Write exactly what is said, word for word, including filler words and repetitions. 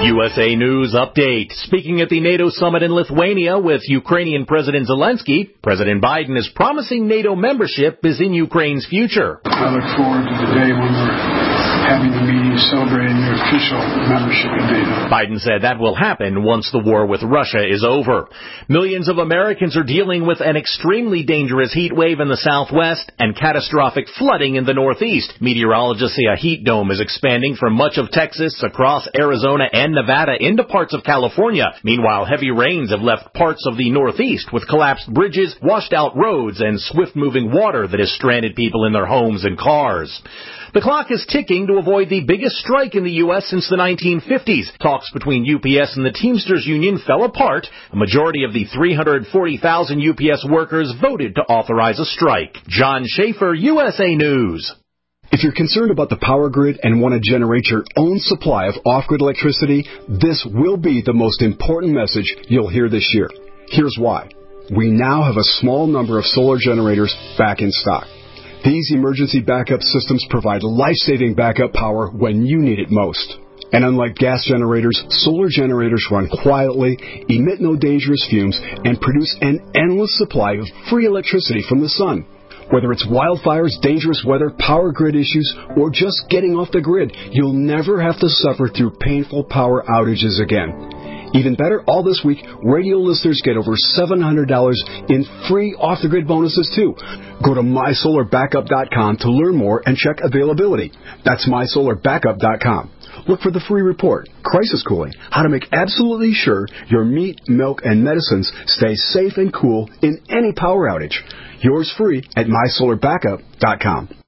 U S A News Update. Speaking at the NATO summit in Lithuania with Ukrainian President Zelensky, President Biden is promising NATO membership is in Ukraine's future. I look forward to the day when we're having the meeting celebrating the official membership in NATO. Biden said that will happen once the war with Russia is over. Millions of Americans are dealing with an extremely dangerous heat wave in the southwest and catastrophic flooding in the northeast. Meteorologists say a heat dome is expanding from much of Texas across Arizona and Nevada into parts of California. Meanwhile, heavy rains have left parts of the northeast with collapsed bridges, washed out roads, and swift-moving water that has stranded people in their homes and cars. The clock is ticking to avoid the biggest strike in the U S since the nineteen fifties. Talks between U P S and the Teamsters Union fell apart. A majority of the three hundred forty thousand U P S workers voted to authorize a strike. John Schaefer, U S A News. If you're concerned about the power grid and want to generate your own supply of off-grid electricity, this will be the most important message you'll hear this year. Here's why. We now have a small number of solar generators back in stock. These emergency backup systems provide life-saving backup power when you need it most. And unlike gas generators, solar generators run quietly, emit no dangerous fumes, and produce an endless supply of free electricity from the sun. Whether it's wildfires, dangerous weather, power grid issues, or just getting off the grid, you'll never have to suffer through painful power outages again. Even better, all this week, radio listeners get over seven hundred dollars in free off-the-grid bonuses, too. Go to my solar backup dot com to learn more and check availability. That's my solar backup dot com. Look for the free report, Crisis Cooling, how to make absolutely sure your meat, milk, and medicines stay safe and cool in any power outage. Yours free at my solar backup dot com.